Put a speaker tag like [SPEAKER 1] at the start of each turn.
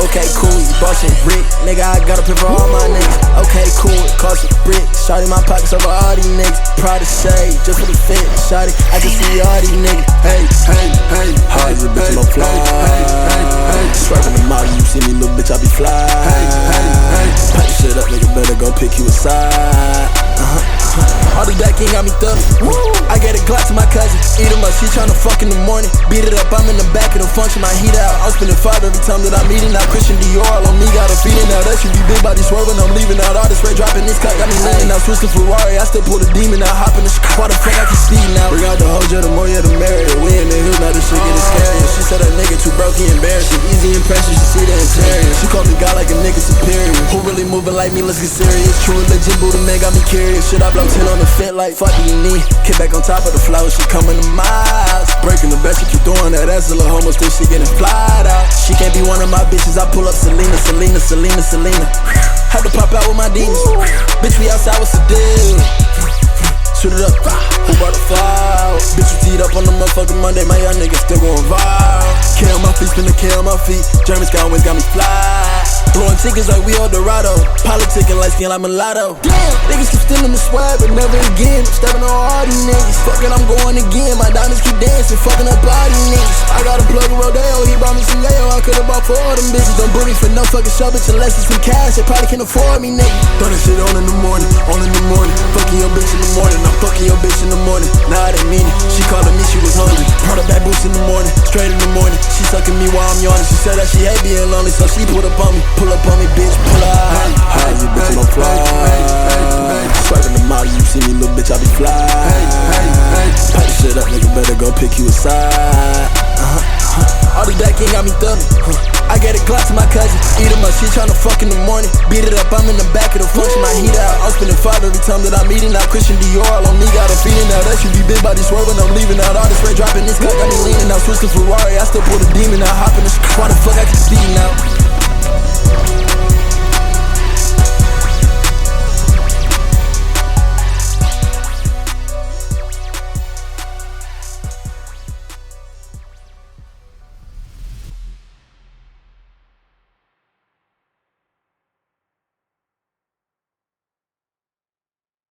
[SPEAKER 1] Okay, cool, you bossing brick. Nigga, I got a pin for all my niggas. Okay, cool, it cost a brick. Shawty my pockets over all these niggas. Proud to say, just for the fit. Shawty, I can see all these niggas. Hey, hey, hey. Hard as a bitch, I'm a fly. Swerving the model, you see me, little bitch, I be fly. Pack shit up, nigga, better go pick you a side. All the back end got me thuggin'. I get a Glock to my cousin. Eat him up, she tryna fuck in the morning. Beat it up, I'm in the back of the function. My heat out. I'm spinning 5 every time that I'm eating out. Christian Dior all on me, got a feeding out. That should be big body swerving. I'm leaving out. All this spray dropping this cut got me leaning out. Switch to Ferrari, I still pull the demon out. Hop in the why the fuck I can see now? Bring out the whole jet, the more you the merrier. We in the hills, now this shit getting scary. She said that nigga too broke, he embarrassing. Easy impression, she see the interior. She called me God like a nigga superior. Who really moving like me, let's get serious. True religion, Buddha man got me curious. Should I blow 10 on the fit like fuck do you need? Kick back on top of the flow, she coming to miles. Breaking the best, she keep throwing that ass, a little homo still she getting flied out. She can't be one of my bitches, I pull up Selena. Had to pop out with my demons. Bitch, we outside, what's the deal? Shoot it up, who brought the fire? Bitch, you teed up on the motherfucking Monday, my young nigga still going viral. K on my feet, spin the K on my feet. German sky always got me fly. Blowing tickets like we Eldorado. Politicking light skin like mulatto. Damn, niggas keep stealing the swag, but never again. I'm stepping on all these niggas. Fucking, I'm going again. My diamonds keep dancing, fucking up all these niggas. I got a plug of Rodeo, he brought me some yayo. I could've bought 4 of them bitches. Don't book me for no fucking show, bitch, unless it's some cash. They probably can't afford me, nigga. Throw that shit on in the morning, Fucking your bitch in the morning, I'm fucking your bitch in the morning. Nah, I didn't mean it. She calling me, she was hungry. Brought her back boots in the morning, straight in the morning. She sucking me while I'm yawning. She said that she hate being lonely, so she pull up on me. Pull up on me, bitch, pull up. High as a bitch, I'm fly. Swerving the model, you see me, little bitch, I be fly. Pack the shit up, nigga, better go pick you a side. All the back end got me thuggin'. I get a Glock to my cousin. Eat him up, she tryna fuck in the morning. Beat it up, I'm in the back of the function. My heat out. I'm spinning 5 every time that I'm eating out. Christian Dior all on me, got a feeding out. That should be big body swerving. I'm leaving out. All this spray dropping this cut got me leaning out. Switch to Ferrari, I still pull the demon out. Hop in the why the fuck I keep speeding out?